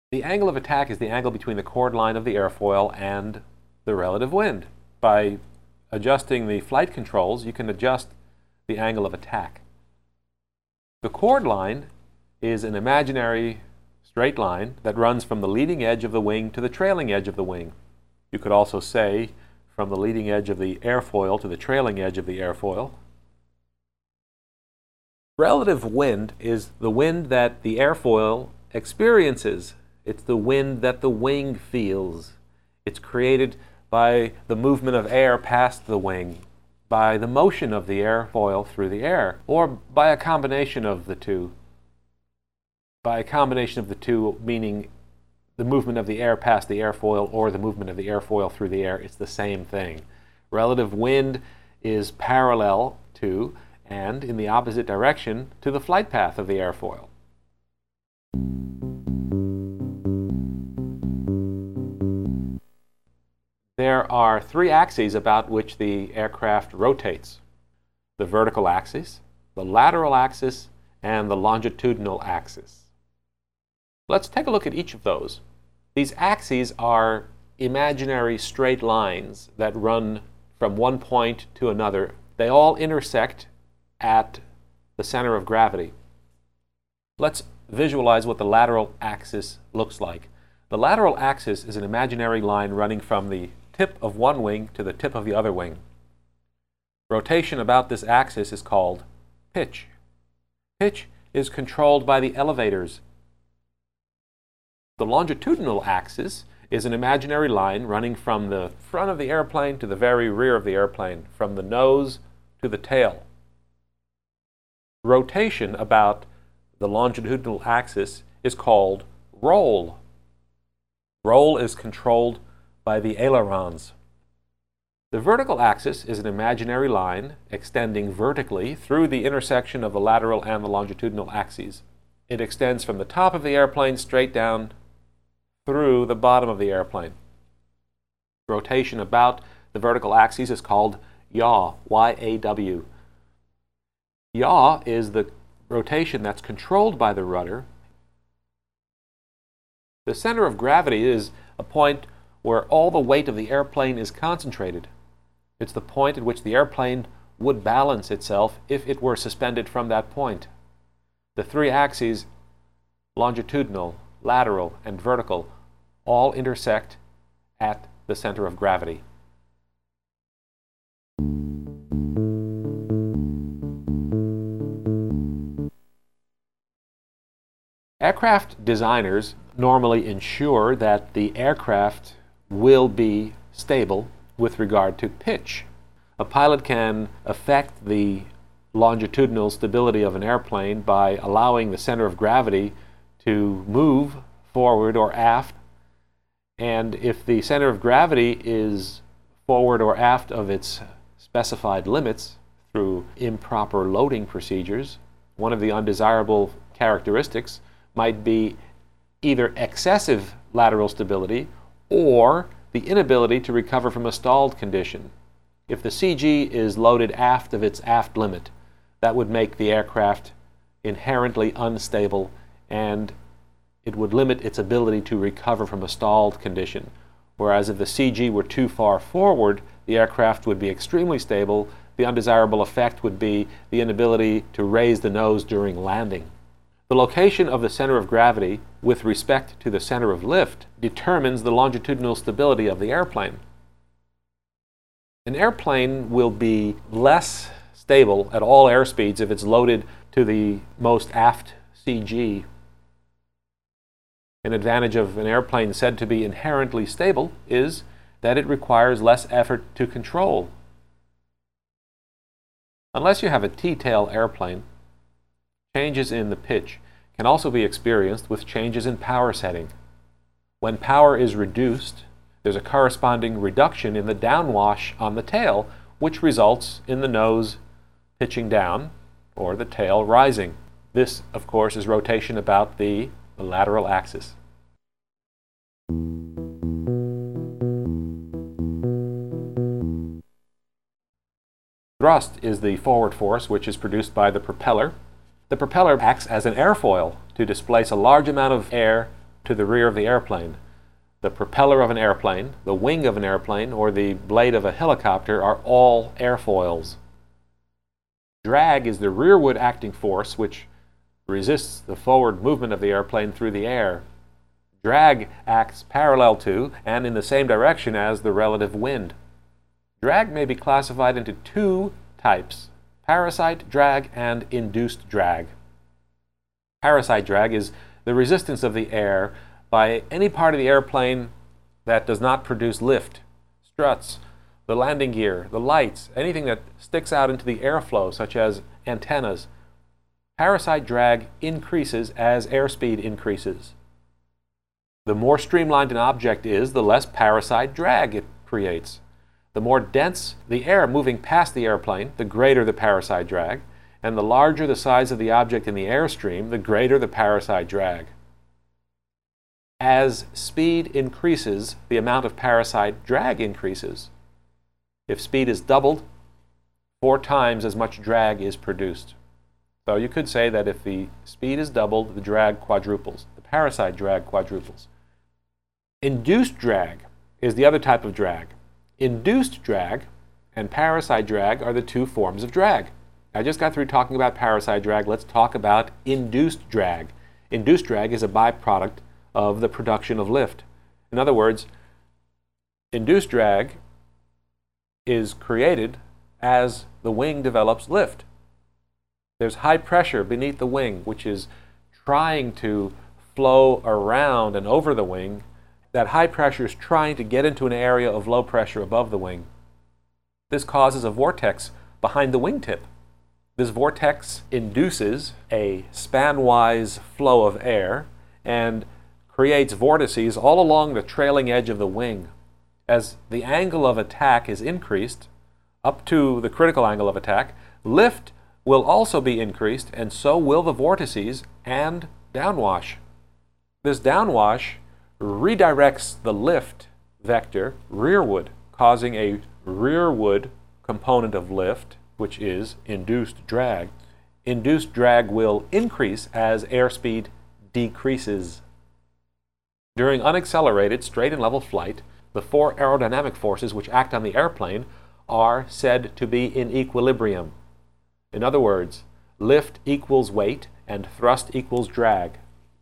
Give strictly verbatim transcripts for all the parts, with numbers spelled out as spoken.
The angle of attack is the angle between the chord line of the airfoil and the relative wind. By adjusting the flight controls, you can adjust the angle of attack. The chord line is an imaginary straight line that runs from the leading edge of the wing to the trailing edge of the wing. You could also say from the leading edge of the airfoil to the trailing edge of the airfoil. Relative wind is the wind that the airfoil experiences. It's the wind that the wing feels. It's created by the movement of air past the wing, by the motion of the airfoil through the air, or by a combination of the two. By a combination of the two, meaning the movement of the air past the airfoil or the movement of the airfoil through the air, it's the same thing. Relative wind is parallel to and in the opposite direction to the flight path of the airfoil. There are three axes about which the aircraft rotates: the vertical axis, the lateral axis, and the longitudinal axis. Let's take a look at each of those. These axes are imaginary straight lines that run from one point to another. They all intersect at the center of gravity. Let's visualize what the lateral axis looks like. The lateral axis is an imaginary line running from the tip of one wing to the tip of the other wing. Rotation about this axis is called pitch. Pitch is controlled by the elevators. The longitudinal axis is an imaginary line running from the front of the airplane to the very rear of the airplane, from the nose to the tail. Rotation about the longitudinal axis is called roll. Roll is controlled by the ailerons. The vertical axis is an imaginary line extending vertically through the intersection of the lateral and the longitudinal axes. It extends from the top of the airplane straight down through the bottom of the airplane. Rotation about the vertical axis is called yaw, Y A W. Yaw is the rotation that's controlled by the rudder. The center of gravity is a point where all the weight of the airplane is concentrated. It's the point at which the airplane would balance itself if it were suspended from that point. The three axes, longitudinal, lateral, and vertical, all intersect at the center of gravity. Aircraft designers normally ensure that the aircraft will be stable with regard to pitch. A pilot can affect the longitudinal stability of an airplane by allowing the center of gravity to move forward or aft, and if the center of gravity is forward or aft of its specified limits through improper loading procedures, one of the undesirable characteristics might be either excessive lateral stability or the inability to recover from a stalled condition. If the C G is loaded aft of its aft limit, that would make the aircraft inherently unstable, and it would limit its ability to recover from a stalled condition. Whereas if the C G were too far forward, the aircraft would be extremely stable. The undesirable effect would be the inability to raise the nose during landing. The location of the center of gravity with respect to the center of lift determines the longitudinal stability of the airplane. An airplane will be less stable at all airspeeds if it's loaded to the most aft C G. An advantage of an airplane said to be inherently stable is that it requires less effort to control. Unless you have a T-tail airplane, changes in the pitch can also be experienced with changes in power setting. When power is reduced, there's a corresponding reduction in the downwash on the tail, which results in the nose pitching down or the tail rising. This, of course, is rotation about the, the lateral axis. Thrust is the forward force which is produced by the propeller. The propeller acts as an airfoil to displace a large amount of air to the rear of the airplane. The propeller of an airplane, the wing of an airplane, or the blade of a helicopter are all airfoils. Drag is the rearward acting force which resists the forward movement of the airplane through the air. Drag acts parallel to and in the same direction as the relative wind. Drag may be classified into two types: parasite drag and induced drag. Parasite drag is the resistance of the air by any part of the airplane that does not produce lift, struts, the landing gear, the lights, anything that sticks out into the airflow, such as antennas. Parasite drag increases as airspeed increases. The more streamlined an object is, the less parasite drag it creates. The more dense the air moving past the airplane, the greater the parasite drag, and the larger the size of the object in the airstream, the greater the parasite drag. As speed increases, the amount of parasite drag increases. If speed is doubled, four times as much drag is produced. So you could say that if the speed is doubled, the drag quadruples. The parasite drag quadruples. Induced drag is the other type of drag. Induced drag and parasite drag are the two forms of drag. I just got through talking about parasite drag. Let's talk about induced drag. Induced drag is a byproduct of the production of lift. In other words, induced drag is created as the wing develops lift. There's high pressure beneath the wing, which is trying to flow around and over the wing. That high pressure is trying to get into an area of low pressure above the wing. This causes a vortex behind the wingtip. This vortex induces a span-wise flow of air and creates vortices all along the trailing edge of the wing. As the angle of attack is increased up to the critical angle of attack, lift will also be increased, and so will the vortices and downwash. This downwash redirects the lift vector rearward, causing a rearward component of lift, which is induced drag. Induced drag will increase as airspeed decreases. During unaccelerated, straight and level flight, the four aerodynamic forces which act on the airplane are said to be in equilibrium. In other words, lift equals weight and thrust equals drag.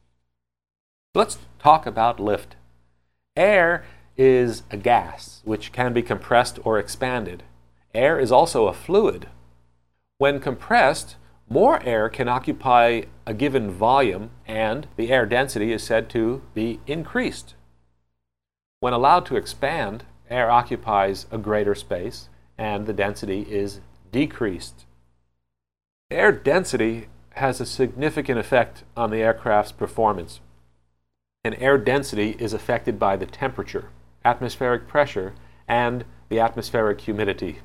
Let's talk about lift. Air is a gas which can be compressed or expanded. Air is also a fluid. When compressed, more air can occupy a given volume and the air density is said to be increased. When allowed to expand, air occupies a greater space and the density is decreased. Air density has a significant effect on the aircraft's performance. And air density is affected by the temperature, atmospheric pressure, and the atmospheric humidity.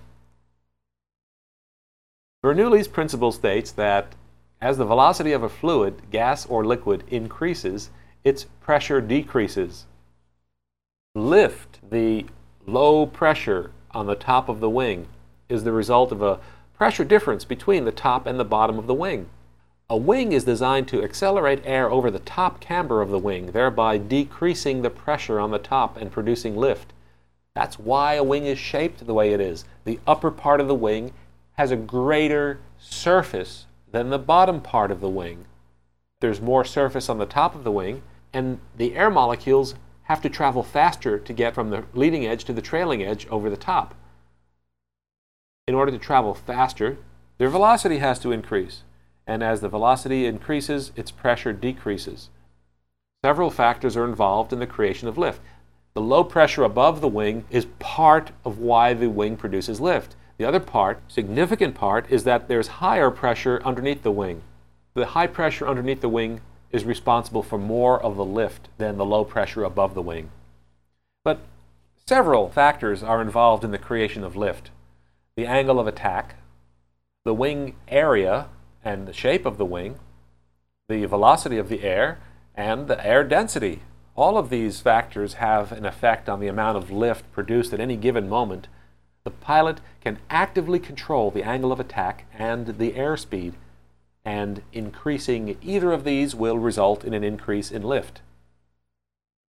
Bernoulli's principle states that as the velocity of a fluid, gas or liquid, increases, its pressure decreases. Lift, the low pressure on the top of the wing, is the result of a pressure difference between the top and the bottom of the wing. A wing is designed to accelerate air over the top camber of the wing, thereby decreasing the pressure on the top and producing lift. That's why a wing is shaped the way it is. The upper part of the wing has a greater surface than the bottom part of the wing. There's more surface on the top of the wing, and the air molecules have to travel faster to get from the leading edge to the trailing edge over the top. In order to travel faster, their velocity has to increase, and as the velocity increases, its pressure decreases. Several factors are involved in the creation of lift. The low pressure above the wing is part of why the wing produces lift. The other part, significant part, is that there's higher pressure underneath the wing. The high pressure underneath the wing is responsible for more of the lift than the low pressure above the wing. But several factors are involved in the creation of lift. The angle of attack, the wing area and the shape of the wing, the velocity of the air, and the air density. All of these factors have an effect on the amount of lift produced at any given moment. The pilot can actively control the angle of attack and the airspeed, and increasing either of these will result in an increase in lift.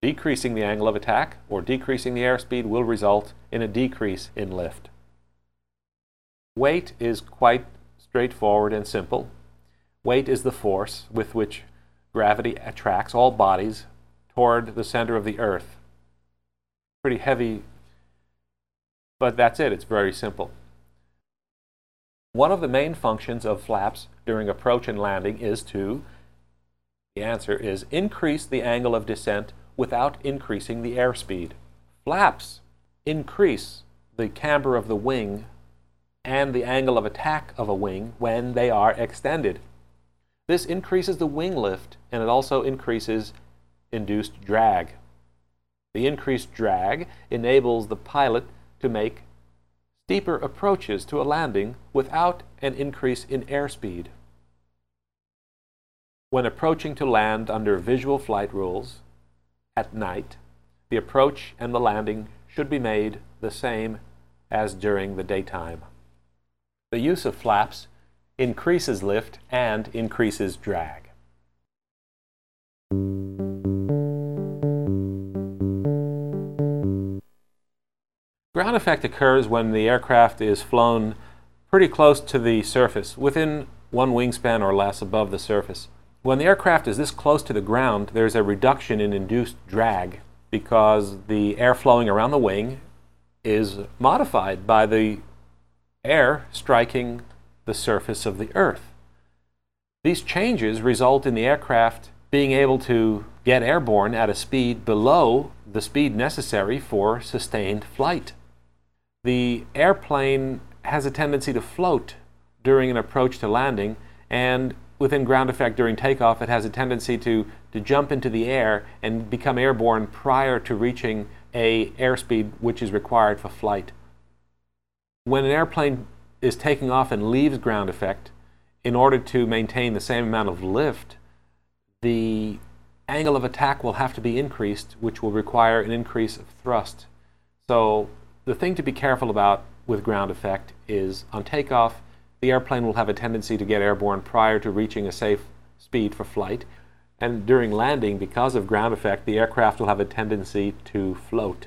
Decreasing the angle of attack or decreasing the airspeed will result in a decrease in lift. Weight is quite straightforward and simple. Weight is the force with which gravity attracts all bodies toward the center of the earth. Pretty heavy, but that's it. It's very simple. One of the main functions of flaps during approach and landing is to, the answer is, increase the angle of descent without increasing the airspeed. Flaps increase the camber of the wing and the angle of attack of a wing when they are extended. This increases the wing lift, and it also increases induced drag. The increased drag enables the pilot to make steeper approaches to a landing without an increase in airspeed. When approaching to land under visual flight rules at night, the approach and the landing should be made the same as during the daytime. The use of flaps increases lift and increases drag. Ground effect occurs when the aircraft is flown pretty close to the surface, within one wingspan or less above the surface. When the aircraft is this close to the ground, there's a reduction in induced drag because the air flowing around the wing is modified by the air striking the surface of the earth. These changes result in the aircraft being able to get airborne at a speed below the speed necessary for sustained flight. The airplane has a tendency to float during an approach to landing, and within ground effect during takeoff it has a tendency to, to jump into the air and become airborne prior to reaching a airspeed which is required for flight. When an airplane is taking off and leaves ground effect, in order to maintain the same amount of lift, the angle of attack will have to be increased, which will require an increase of thrust. So the thing to be careful about with ground effect is on takeoff, the airplane will have a tendency to get airborne prior to reaching a safe speed for flight. And during landing, because of ground effect, the aircraft will have a tendency to float.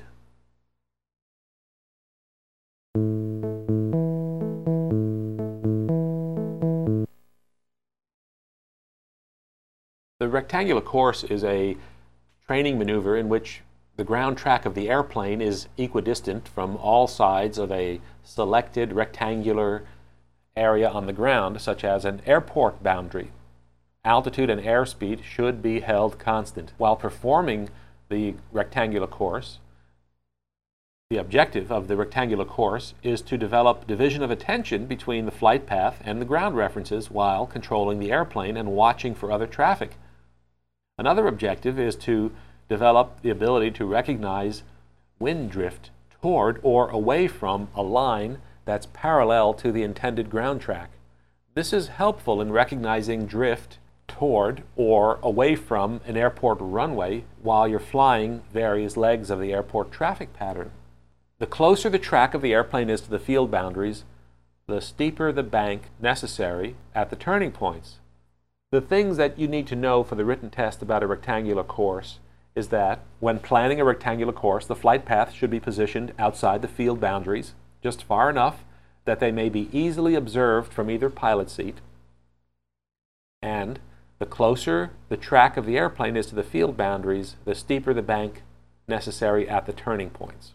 The rectangular course is a training maneuver in which the ground track of the airplane is equidistant from all sides of a selected rectangular area on the ground, such as an airport boundary. Altitude and airspeed should be held constant. While performing the rectangular course, the objective of the rectangular course is to develop division of attention between the flight path and the ground references while controlling the airplane and watching for other traffic. Another objective is to develop the ability to recognize wind drift toward or away from a line that's parallel to the intended ground track. This is helpful in recognizing drift toward or away from an airport runway while you're flying various legs of the airport traffic pattern. The closer the track of the airplane is to the field boundaries, the steeper the bank necessary at the turning points. The things that you need to know for the written test about a rectangular course is that when planning a rectangular course, the flight path should be positioned outside the field boundaries, just far enough that they may be easily observed from either pilot seat. And the closer the track of the airplane is to the field boundaries, the steeper the bank necessary at the turning points.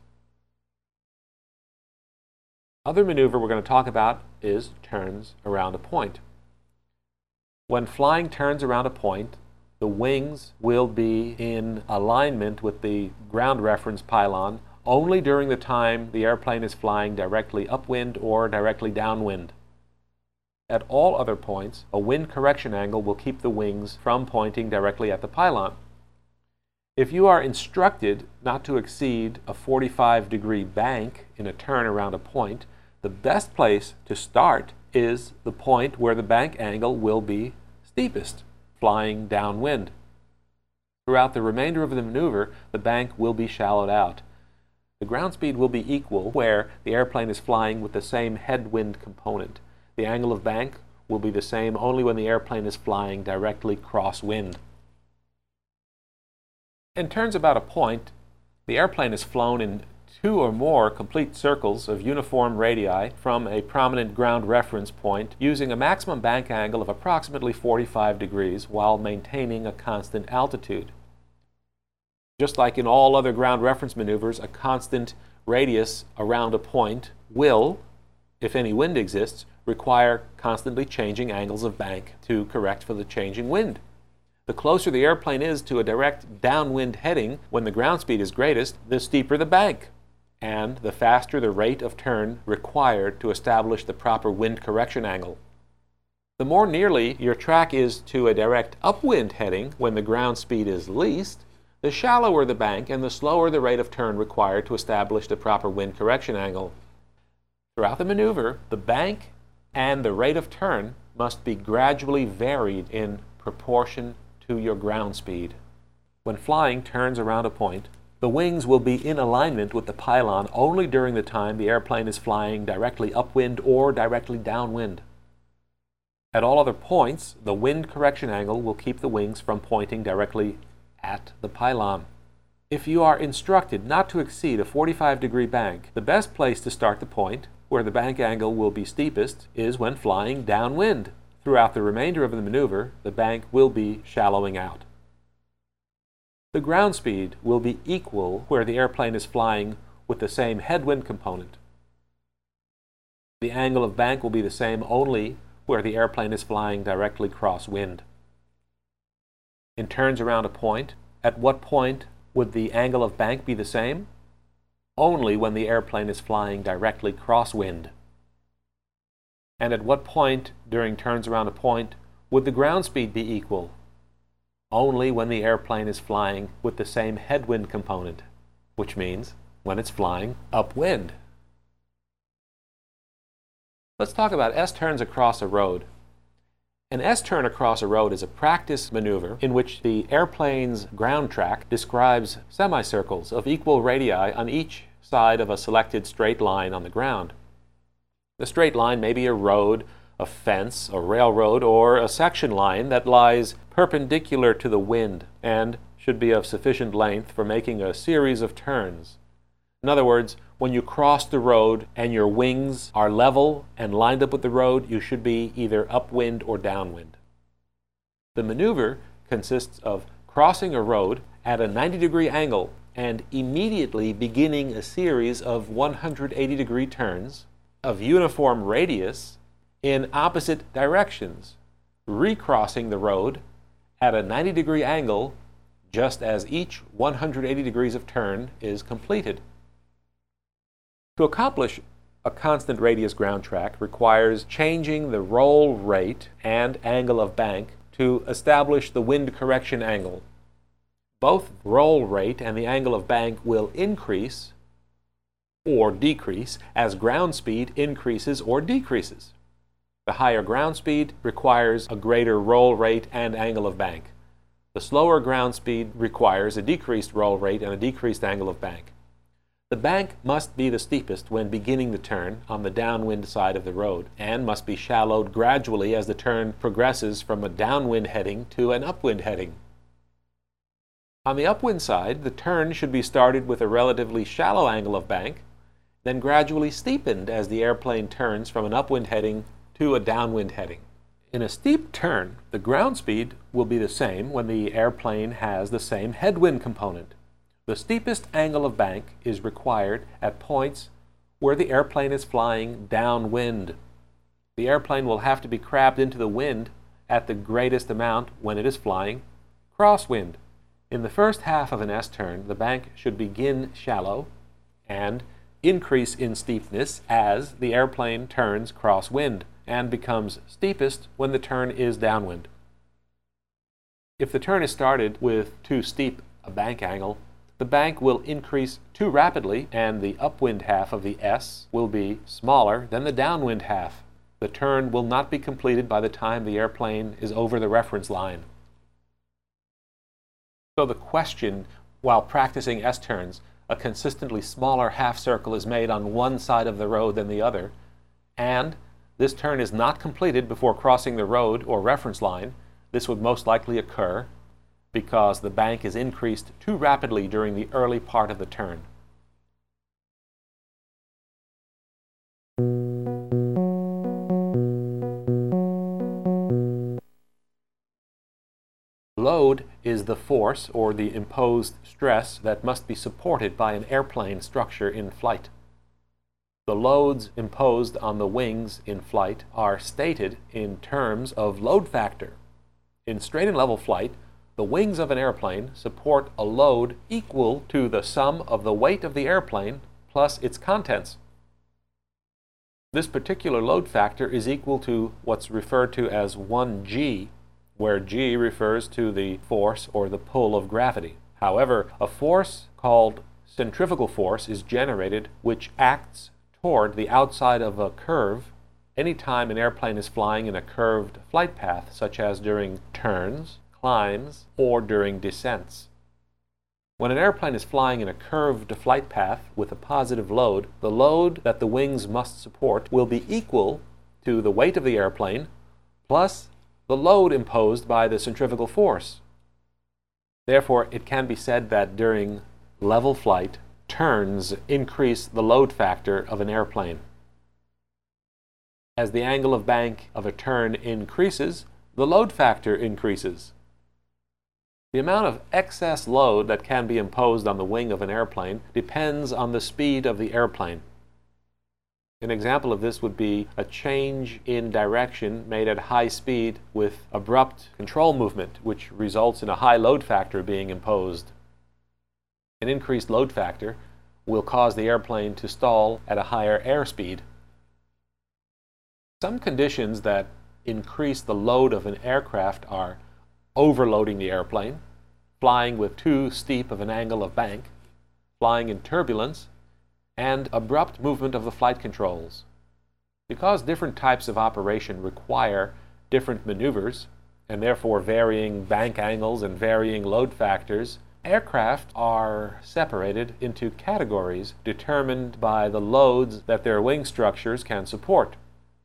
Other maneuver we're going to talk about is turns around a point. When flying turns around a point, the wings will be in alignment with the ground reference pylon only during the time the airplane is flying directly upwind or directly downwind. At all other points, a wind correction angle will keep the wings from pointing directly at the pylon. If you are instructed not to exceed a forty-five degree bank in a turn around a point, the best place to start is the point where the bank angle will be steepest, flying downwind. Throughout the remainder of the maneuver, the bank will be shallowed out. The ground speed will be equal where the airplane is flying with the same headwind component. The angle of bank will be the same only when the airplane is flying directly crosswind. In turns about a point, the airplane is flown in two or more complete circles of uniform radii from a prominent ground reference point using a maximum bank angle of approximately forty-five degrees while maintaining a constant altitude. Just like in all other ground reference maneuvers, a constant radius around a point will, if any wind exists, require constantly changing angles of bank to correct for the changing wind. The closer the airplane is to a direct downwind heading when the ground speed is greatest, the steeper the bank, and the faster the rate of turn required to establish the proper wind correction angle. The more nearly your track is to a direct upwind heading when the ground speed is least, the shallower the bank and the slower the rate of turn required to establish the proper wind correction angle. Throughout the maneuver, the bank and the rate of turn must be gradually varied in proportion to your ground speed. When flying turns around a point, the wings will be in alignment with the pylon only during the time the airplane is flying directly upwind or directly downwind. At all other points, the wind correction angle will keep the wings from pointing directly at the pylon. If you are instructed not to exceed a forty-five degree bank, the best place to start the point, where the bank angle will be steepest, is when flying downwind. Throughout the remainder of the maneuver, the bank will be shallowing out. The ground speed will be equal where the airplane is flying with the same headwind component. The angle of bank will be the same only where the airplane is flying directly crosswind. In turns around a point, at what point would the angle of bank be the same? Only when the airplane is flying directly crosswind. And at what point during turns around a point would the ground speed be equal? Only when the airplane is flying with the same headwind component, which means when it's flying upwind. Let's talk about S-turns across a road. An S-turn across a road is a practice maneuver in which the airplane's ground track describes semicircles of equal radii on each side of a selected straight line on the ground. The straight line may be a road, a fence, a railroad, or a section line that lies perpendicular to the wind and should be of sufficient length for making a series of turns. In other words, when you cross the road and your wings are level and lined up with the road, you should be either upwind or downwind. The maneuver consists of crossing a road at a ninety degree angle and immediately beginning a series of one hundred eighty degree turns of uniform radius in opposite directions, recrossing the road at a ninety degree angle just as each one hundred eighty degrees of turn is completed. To accomplish a constant radius ground track requires changing the roll rate and angle of bank to establish the wind correction angle. Both roll rate and the angle of bank will increase or decrease as ground speed increases or decreases. The higher ground speed requires a greater roll rate and angle of bank. The slower ground speed requires a decreased roll rate and a decreased angle of bank. The bank must be the steepest when beginning the turn on the downwind side of the road and must be shallowed gradually as the turn progresses from a downwind heading to an upwind heading. On the upwind side, the turn should be started with a relatively shallow angle of bank, then gradually steepened as the airplane turns from an upwind heading to a downwind heading. In a steep turn, the ground speed will be the same when the airplane has the same headwind component. The steepest angle of bank is required at points where the airplane is flying downwind. The airplane will have to be crabbed into the wind at the greatest amount when it is flying crosswind. In the first half of an S-turn, the bank should begin shallow and increase in steepness as the airplane turns crosswind and becomes steepest when the turn is downwind. If the turn is started with too steep a bank angle, the bank will increase too rapidly and the upwind half of the S will be smaller than the downwind half. The turn will not be completed by the time the airplane is over the reference line. So the question while practicing S-turns, a consistently smaller half circle is made on one side of the road than the other, and this turn is not completed before crossing the road or reference line. This would most likely occur. because the bank is increased too rapidly during the early part of the turn. Load is the force or the imposed stress that must be supported by an airplane structure in flight. The loads imposed on the wings in flight are stated in terms of load factor. In straight and level flight, the wings of an airplane support a load equal to the sum of the weight of the airplane plus its contents. This particular load factor is equal to what's referred to as one G, where G refers to the force or the pull of gravity. However, a force called centrifugal force is generated which acts toward the outside of a curve anytime an airplane is flying in a curved flight path, such as during turns, climbs, or during descents. When an airplane is flying in a curved flight path with a positive load, the load that the wings must support will be equal to the weight of the airplane plus the load imposed by the centrifugal force. Therefore, it can be said that during level flight, turns increase the load factor of an airplane. As the angle of bank of a turn increases, the load factor increases. The amount of excess load that can be imposed on the wing of an airplane depends on the speed of the airplane. An example of this would be a change in direction made at high speed with abrupt control movement, which results in a high load factor being imposed. An increased load factor will cause the airplane to stall at a higher airspeed. Some conditions that increase the load of an aircraft are overloading the airplane, flying with too steep of an angle of bank, flying in turbulence, and abrupt movement of the flight controls. Because different types of operation require different maneuvers, and therefore varying bank angles and varying load factors, aircraft are separated into categories determined by the loads that their wing structures can support.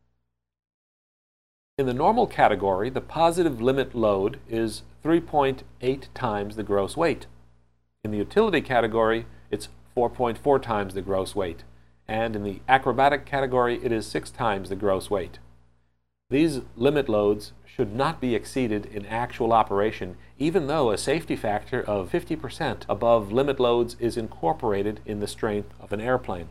In the normal category, the positive limit load is three point eight times the gross weight. In the utility category, it's four point four times the gross weight. And in the acrobatic category, it is six times the gross weight. These limit loads should not be exceeded in actual operation, even though a safety factor of fifty percent above limit loads is incorporated in the strength of an airplane.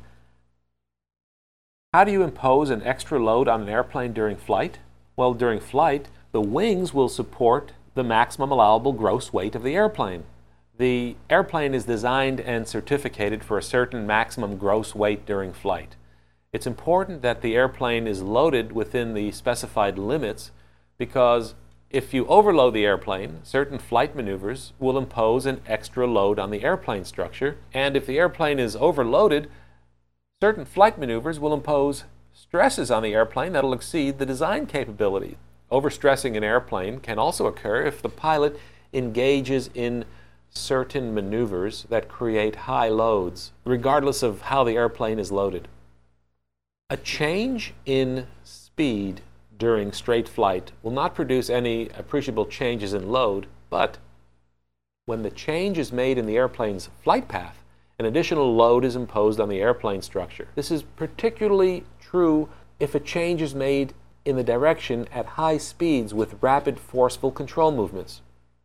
How do you impose an extra load on an airplane during flight? Well, during flight, the wings will support the maximum allowable gross weight of the airplane. The airplane is designed and certificated for a certain maximum gross weight during flight. It's important that the airplane is loaded within the specified limits, because if you overload the airplane, certain flight maneuvers will impose an extra load on the airplane structure, and if the airplane is overloaded, certain flight maneuvers will impose stresses on the airplane that will exceed the design capability. Overstressing an airplane can also occur if the pilot engages in certain maneuvers that create high loads, regardless of how the airplane is loaded. A change in speed during straight flight will not produce any appreciable changes in load, but when the change is made in the airplane's flight path, an additional load is imposed on the airplane structure. This is particularly true if a change is made in the direction at high speeds with rapid, forceful control movements.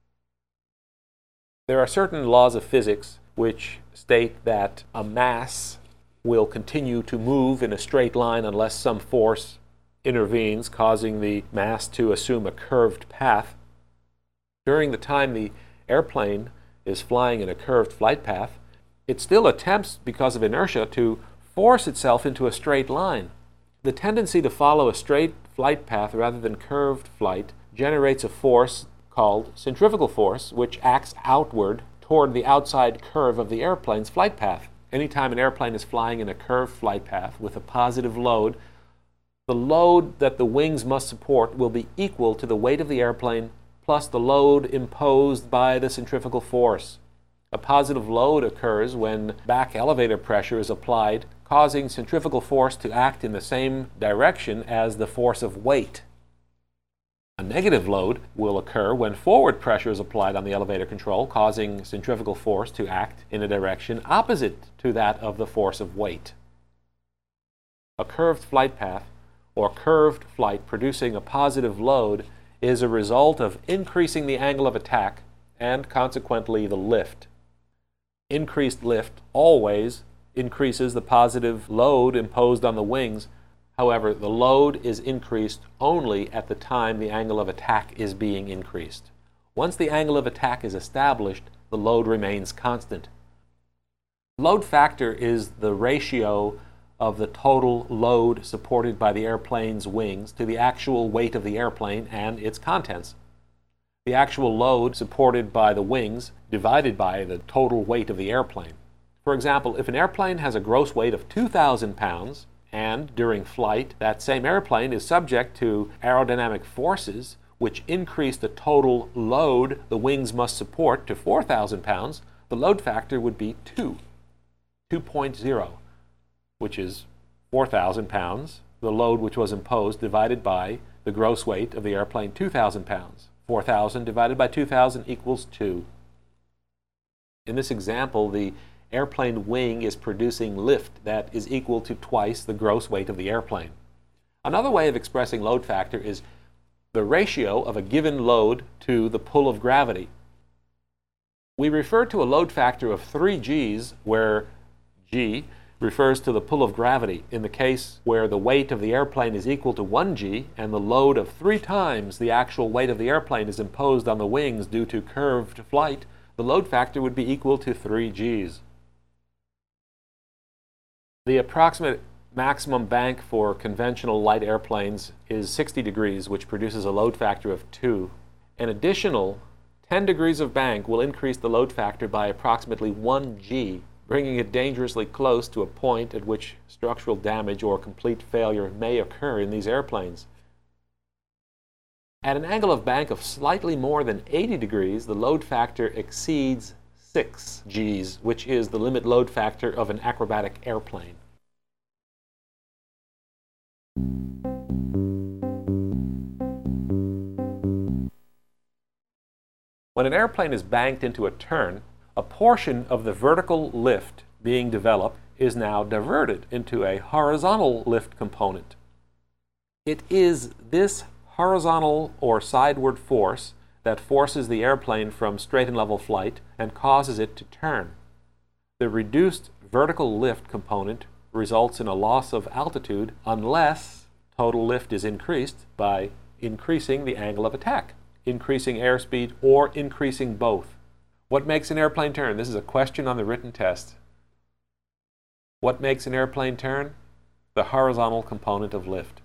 There are certain laws of physics which state that a mass will continue to move in a straight line unless some force intervenes, causing the mass to assume a curved path. During the time the airplane is flying in a curved flight path, it still attempts, because of inertia, to force itself into a straight line. The tendency to follow a straight flight path rather than curved flight generates a force called centrifugal force, which acts outward toward the outside curve of the airplane's flight path. Anytime an airplane is flying in a curved flight path with a positive load, the load that the wings must support will be equal to the weight of the airplane plus the load imposed by the centrifugal force. A positive load occurs when back elevator pressure is applied, causing centrifugal force to act in the same direction as the force of weight. A negative load will occur when forward pressure is applied on the elevator control, causing centrifugal force to act in a direction opposite to that of the force of weight. A curved flight path or curved flight producing a positive load is a result of increasing the angle of attack and consequently the lift. Increased lift always increases the positive load imposed on the wings. However, the load is increased only at the time the angle of attack is being increased. Once the angle of attack is established, the load remains constant. Load factor is the ratio of the total load supported by the airplane's wings to the actual weight of the airplane and its contents. The actual load supported by the wings divided by the total weight of the airplane. For example, if an airplane has a gross weight of two thousand pounds, and during flight that same airplane is subject to aerodynamic forces which increase the total load the wings must support to four thousand pounds, the load factor would be two, two point zero, which is four thousand pounds, the load which was imposed divided by the gross weight of the airplane, two thousand pounds. four thousand divided by two thousand equals two. In this example, the airplane wing is producing lift that is equal to twice the gross weight of the airplane. Another way of expressing load factor is the ratio of a given load to the pull of gravity. We refer to a load factor of three G's where G refers to the pull of gravity in the case where the weight of the airplane is equal to one G and the load of three times the actual weight of the airplane is imposed on the wings due to curved flight. The load factor would be equal to three G's. The approximate maximum bank for conventional light airplanes is sixty degrees, which produces a load factor of two. An additional ten degrees of bank will increase the load factor by approximately one G, bringing it dangerously close to a point at which structural damage or complete failure may occur in these airplanes. At an angle of bank of slightly more than eighty degrees, the load factor exceeds six G's, which is the limit load factor of an acrobatic airplane. When an airplane is banked into a turn, a portion of the vertical lift being developed is now diverted into a horizontal lift component. It is this horizontal or sideward force that forces the airplane from straight and level flight and causes it to turn. The reduced vertical lift component results in a loss of altitude unless total lift is increased by increasing the angle of attack, increasing airspeed, or increasing both. What makes an airplane turn? This is a question on the written test. What makes an airplane turn? The horizontal component of lift.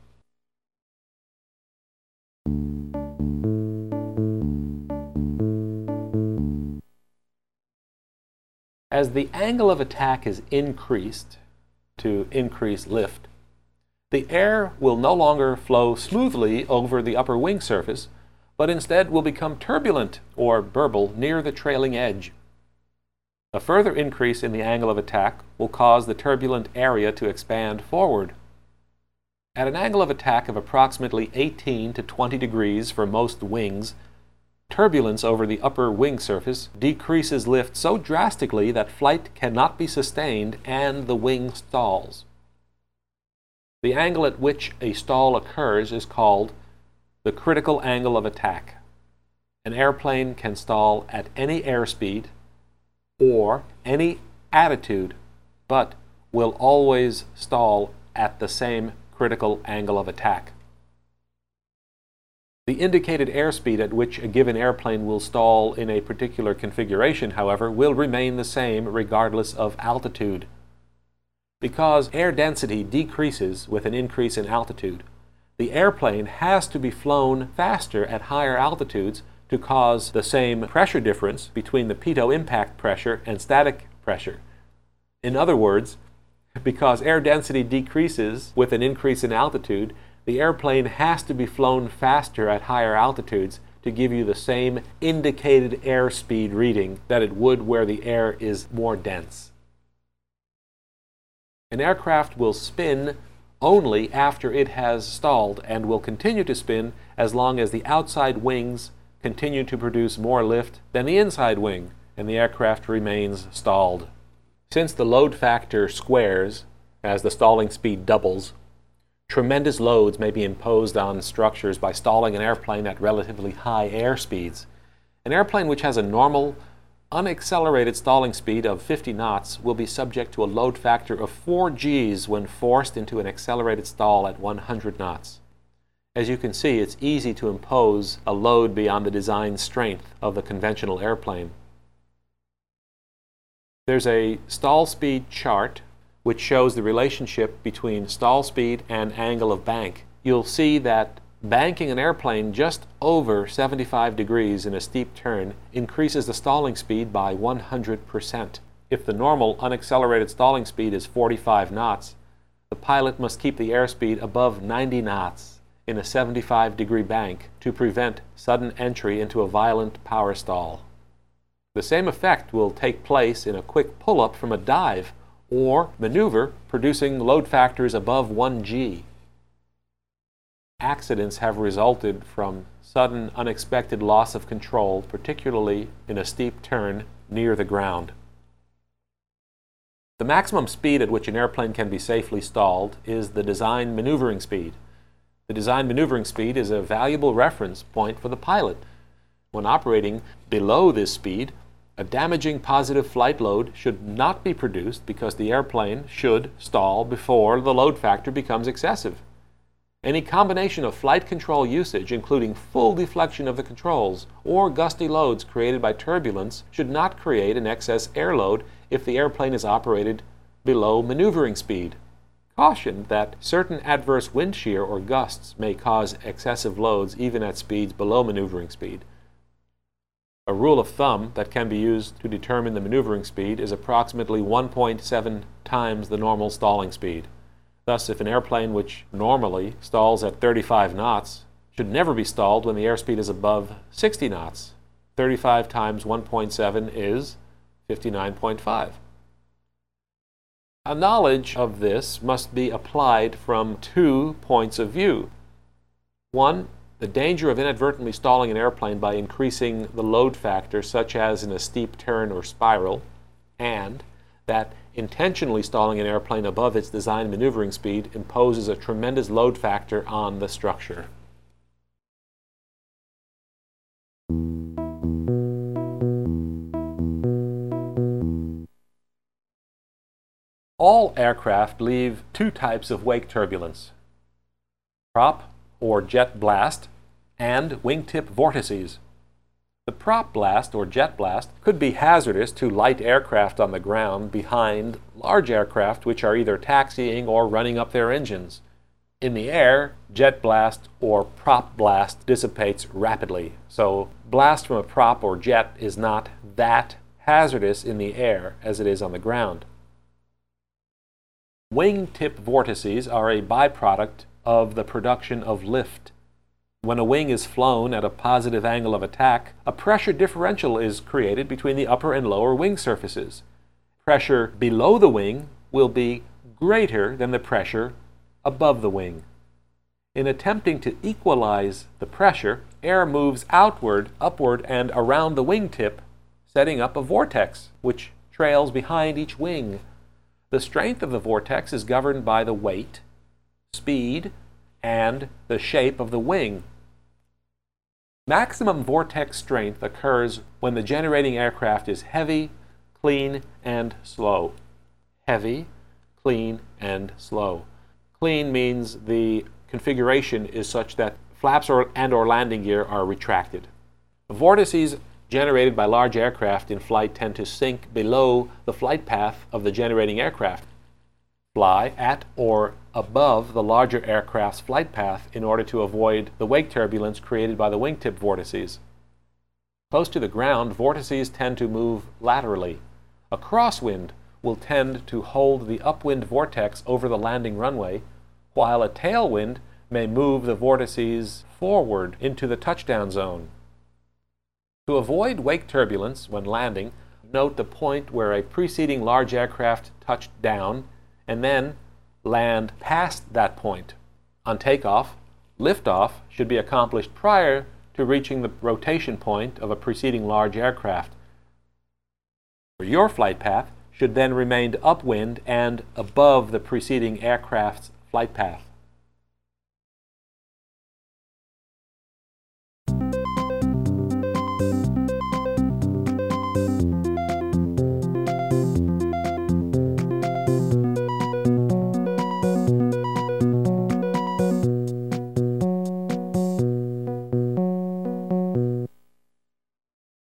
As the angle of attack is increased to increase lift, the air will no longer flow smoothly over the upper wing surface, but instead will become turbulent or burble near the trailing edge. A further increase in the angle of attack will cause the turbulent area to expand forward. At an angle of attack of approximately eighteen to twenty degrees for most wings, turbulence over the upper wing surface decreases lift so drastically that flight cannot be sustained and the wing stalls. The angle at which a stall occurs is called the critical angle of attack. An airplane can stall at any airspeed or any attitude, but will always stall at the same critical angle of attack. The indicated airspeed at which a given airplane will stall in a particular configuration, however, will remain the same regardless of altitude. Because air density decreases with an increase in altitude, the airplane has to be flown faster at higher altitudes to cause the same pressure difference between the pitot impact pressure and static pressure. In other words, because air density decreases with an increase in altitude, the airplane has to be flown faster at higher altitudes to give you the same indicated airspeed reading that it would where the air is more dense. An aircraft will spin only after it has stalled and will continue to spin as long as the outside wings continue to produce more lift than the inside wing and the aircraft remains stalled. Since the load factor squares as the stalling speed doubles, tremendous loads may be imposed on structures by stalling an airplane at relatively high air speeds. An airplane which has a normal, unaccelerated stalling speed of fifty knots will be subject to a load factor of four G's when forced into an accelerated stall at one hundred knots. As you can see, it's easy to impose a load beyond the design strength of the conventional airplane. There's a stall speed chart which shows the relationship between stall speed and angle of bank. You'll see that banking an airplane just over seventy-five degrees in a steep turn increases the stalling speed by one hundred percent. If the normal unaccelerated stalling speed is forty-five knots, the pilot must keep the airspeed above ninety knots in a seventy-five degree bank to prevent sudden entry into a violent power stall. The same effect will take place in a quick pull-up from a dive or maneuver producing load factors above one G. Accidents have resulted from sudden, unexpected loss of control, particularly in a steep turn near the ground. The maximum speed at which an airplane can be safely stalled is the design maneuvering speed. The design maneuvering speed is a valuable reference point for the pilot. When operating below this speed, a damaging positive flight load should not be produced because the airplane should stall before the load factor becomes excessive. Any combination of flight control usage, including full deflection of the controls, or gusty loads created by turbulence, should not create an excess air load if the airplane is operated below maneuvering speed. Caution that certain adverse wind shear or gusts may cause excessive loads even at speeds below maneuvering speed. A rule of thumb that can be used to determine the maneuvering speed is approximately one point seven times the normal stalling speed. Thus, if an airplane which normally stalls at thirty-five knots should never be stalled when the airspeed is above sixty knots. thirty-five times one point seven is fifty-nine point five. A knowledge of this must be applied from two points of view. One, the danger of inadvertently stalling an airplane by increasing the load factor, such as in a steep turn or spiral, and that intentionally stalling an airplane above its design maneuvering speed imposes a tremendous load factor on the structure. All aircraft leave two types of wake turbulence: prop or jet blast and wingtip vortices. The prop blast or jet blast could be hazardous to light aircraft on the ground behind large aircraft which are either taxiing or running up their engines. In the air, jet blast or prop blast dissipates rapidly, so blast from a prop or jet is not that hazardous in the air as it is on the ground. Wingtip vortices are a byproduct of the production of lift. When a wing is flown at a positive angle of attack, a pressure differential is created between the upper and lower wing surfaces. Pressure below the wing will be greater than the pressure above the wing. In attempting to equalize the pressure, air moves outward, upward, and around the wingtip, setting up a vortex, which trails behind each wing. The strength of the vortex is governed by the weight, speed, and the shape of the wing. Maximum vortex strength occurs when the generating aircraft is heavy, clean, and slow. Heavy, clean, and slow. Clean means the configuration is such that flaps or, and or landing gear are retracted. Vortices generated by large aircraft in flight tend to sink below the flight path of the generating aircraft. Fly at or above the larger aircraft's flight path in order to avoid the wake turbulence created by the wingtip vortices. Close to the ground, vortices tend to move laterally. A crosswind will tend to hold the upwind vortex over the landing runway, while a tailwind may move the vortices forward into the touchdown zone. To avoid wake turbulence when landing, note the point where a preceding large aircraft touched down, and then land past that point. On takeoff, liftoff should be accomplished prior to reaching the rotation point of a preceding large aircraft. Your flight path should then remain upwind and above the preceding aircraft's flight path.